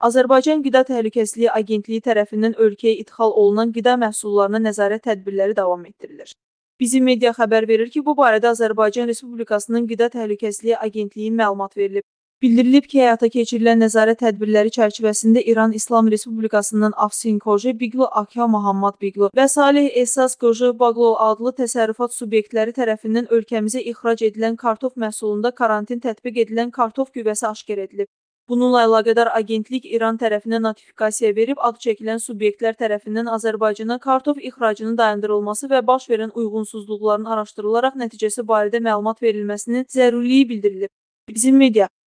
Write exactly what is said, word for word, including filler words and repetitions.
Azərbaycan Qida Təhlükəsizliyi Agentliyi tərəfindən ölkəyə idxal olunan qida məhsullarına nəzarət tədbirləri davam etdirilir. Bizim media xəbər verir ki, bu barədə Azərbaycan Respublikasının Qida Təhlükəsizliyi Agentliyi məlumat verilib. Bildirilib ki, həyata keçirilən nəzarət tədbirləri çərçivəsində İran İslam Respublikasının Afsin Koji Biqlo Akha Muhammad Biqlo və Salih Esas Koji Baglo adlı təsərrüfat subyektləri tərəfindən ölkəmizə ixrac edilən kartof məhsulunda karantin tətbiq edilən kartof güvəsi aşkar edilib. Bununla əlaqədar agentlik İran tərəfinə notifikasiya verib, ad çəkilən subyektlər tərəfindən Azərbaycana kartof ixracının dayandırılması və baş verən uyğunsuzluqların araşdırılaraq nəticəsi barədə məlumat verilməsinin zəruriliyi bildirilib. Bizim media